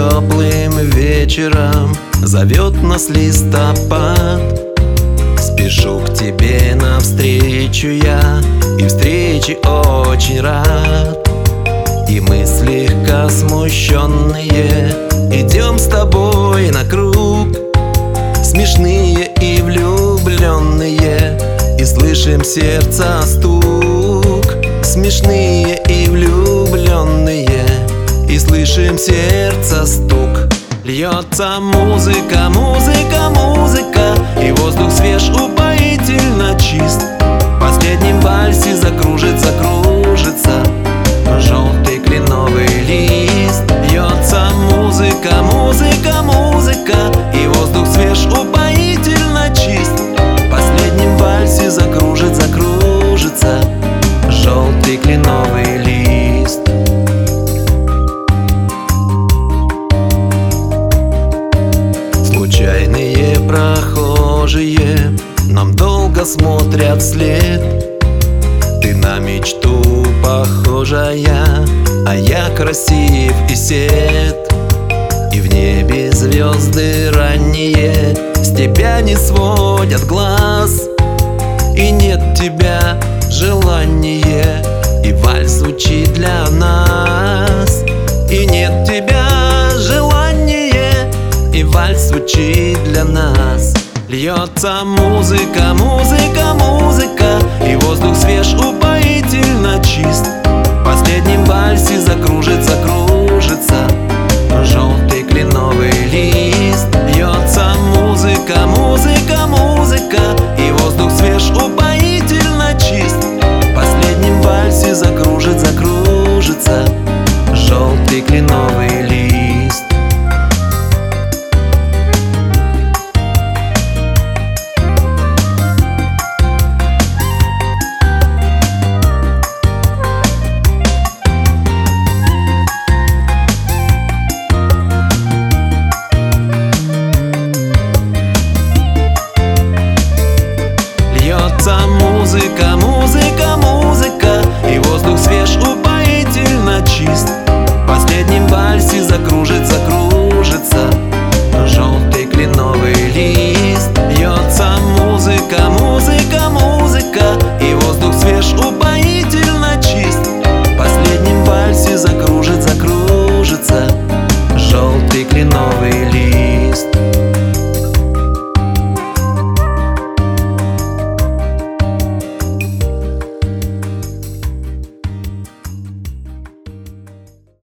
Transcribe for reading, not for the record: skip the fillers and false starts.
теплым вечером зовет нас листопад. Спешу к тебе навстречу я, и встрече очень рад. И мы слегка смущенные идем с тобой на круг, смешные и влюбленные, и слышим сердца стук. Смешные и влюбленные, и слышим сердца стук. Льется музыка, музыка, музыка, и воздух свеж, упоительно чист. В последнем вальсе закружится, кружится желтый кленовый лист. Льется музыка, музыка, музыка, и воздух свеж, упоительно чист. В последнем вальсе закружится, кружится желтый кленовый лист. Случайные прохожие нам долго смотрят вслед. Ты на мечту похожая, а я красив и сед. И в небе звезды ранние с тебя не сводят глаз. И нет тебя желание, и вальс звучит для нас. И нет тебя желание, и вальс звучит для нас. Льется музыка, музыка, музыка, и воздух свеж, упоительно чист. В последнем вальсе закружится, кружится